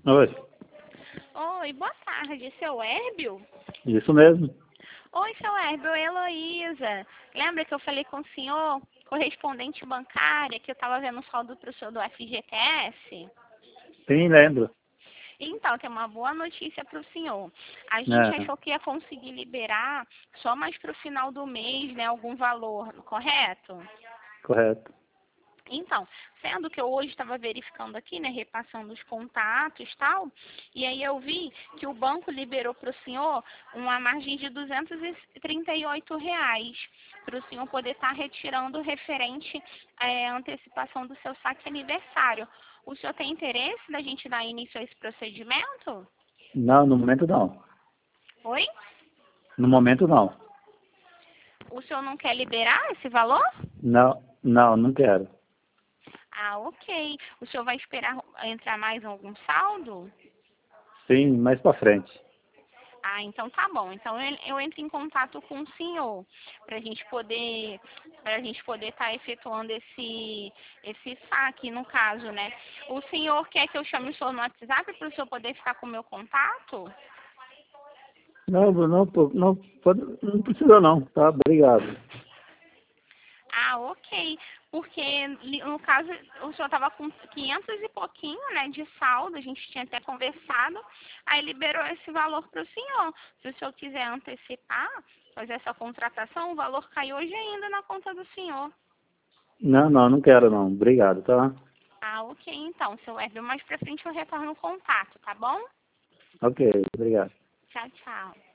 Oi, Oi, boa tarde, seu Hérbio? isso mesmo. Oi, seu Hérbio, Heloísa. Lembra que eu falei com o senhor, correspondente bancária, que eu estava vendo o saldo para o senhor do FGTS? Sim, lembro. Então, tem uma boa notícia para o senhor. A gente É, achou que ia conseguir liberar só mais para o final do mês, né, algum valor, correto? correto. Então, sendo que eu hoje estava verificando aqui, né, repassando os contatos e tal, e aí eu vi que o banco liberou para o senhor uma margem de R$ 238 para o senhor poder estar retirando referente à antecipação do seu saque aniversário. O senhor tem interesse da gente dar início a esse procedimento? Não, no momento não. Oi? No momento não. O senhor não quer liberar esse valor? Não quero. Ah, ok. O senhor vai esperar entrar mais algum saldo? Sim, mais pra frente. Ah, então tá bom. Então eu entro em contato com o senhor para a gente poder estar efetuando esse saque, no caso, né? O senhor quer que eu chame o senhor no WhatsApp para o senhor poder ficar com o meu contato? Não precisa não, tá? Obrigado. Ah, ok. Porque, no caso, o senhor estava com 500 e pouquinho, né, de saldo, a gente tinha até conversado, aí liberou esse valor para o senhor. Se o senhor quiser antecipar, fazer essa contratação, o valor cai hoje ainda na conta do senhor. Não quero não. Obrigado, tá? Ah, ok, então, seu Hélio, mais pra frente eu retorno o contato, tá bom? Ok, obrigado. Tchau, tchau.